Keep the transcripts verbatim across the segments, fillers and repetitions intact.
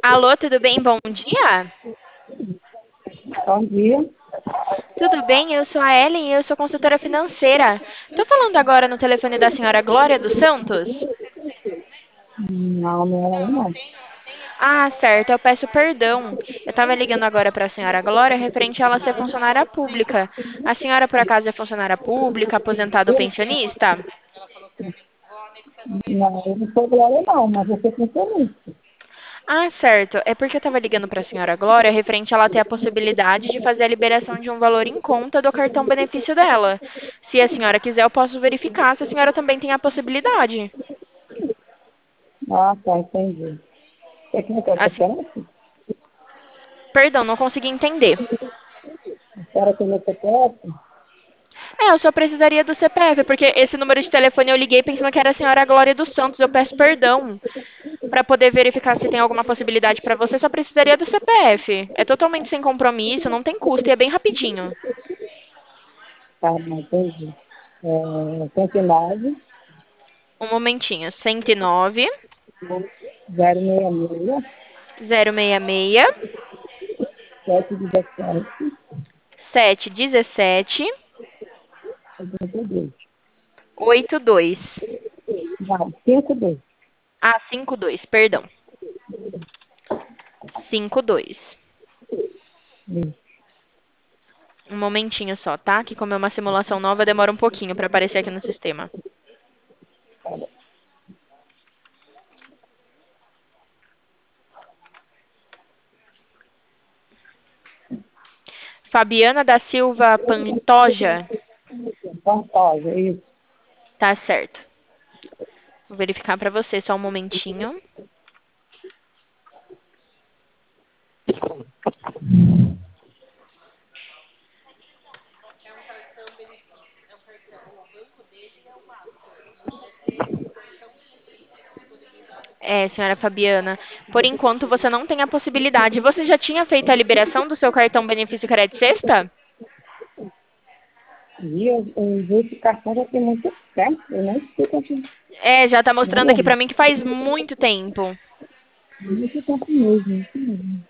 Alô, tudo bem? Bom dia. Bom dia. Tudo bem? Eu sou a Ellen e eu sou consultora financeira. Estou falando agora no telefone da senhora Glória dos Santos? Não, não era eu, não. Ah, certo, eu peço perdão. Eu estava ligando agora para a senhora Glória referente a ela ser funcionária pública. A senhora, por acaso, é funcionária pública, aposentada ou pensionista? Não, eu não sou Glória, não, mas eu sou funcionista. Ah, certo. É porque eu estava ligando para a senhora Glória referente a ela ter a possibilidade de fazer a liberação de um valor em conta do cartão benefício dela. Se a senhora quiser, eu posso verificar se a senhora também tem a possibilidade. Ah, tá, entendi. Você quer que eu A se- C P F? Perdão, não consegui entender. A senhora tem meu C P F? É, eu só precisaria do C P F, porque esse número de telefone eu liguei pensando que era a senhora Glória dos Santos. Eu peço perdão. Para poder verificar se tem alguma possibilidade para você, só precisaria do C P F. É totalmente sem compromisso, não tem custo e é bem rapidinho. Tá, não, entendi. É, cento e nove, Um momentinho. cento e nove, zero seis seis, zero seis seis, sete um sete, sete um sete, oitenta e dois. oito dois. Não, cinco dois. Ah, cinco dois, perdão. Cinco dois. Isso. Um momentinho só, tá? Que como é uma simulação nova, demora um pouquinho para aparecer aqui no sistema. Fabiana da Silva Pantoja. Pantoja, isso. Tá certo. Vou verificar para você só um momentinho. É, senhora Fabiana, por enquanto você não tem a possibilidade. Você já tinha feito a liberação do seu cartão benefício Crédito Sexta? E eu, eu vi esse cartão já tem muito tempo, eu nem sei quanto. É, já tá Não mostrando aqui lembro. pra mim que faz muito tempo. Muito tempo mesmo, isso mesmo.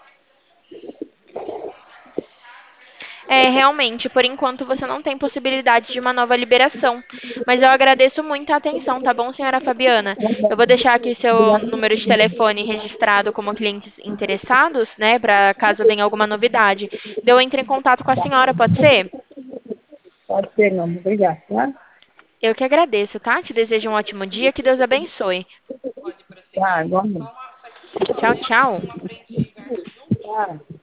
É, realmente, por enquanto você não tem possibilidade de uma nova liberação. Mas eu agradeço muito a atenção, tá bom, senhora Fabiana? Eu vou deixar aqui seu Obrigada. número de telefone registrado como clientes interessados, né, para caso venha alguma novidade. Eu entre em contato com a senhora, pode ser? Pode ser, não. Obrigado, tá? Eu que agradeço, tá? Te desejo um ótimo dia, que Deus abençoe. Tá, igualmente. Tchau, tchau. Tá.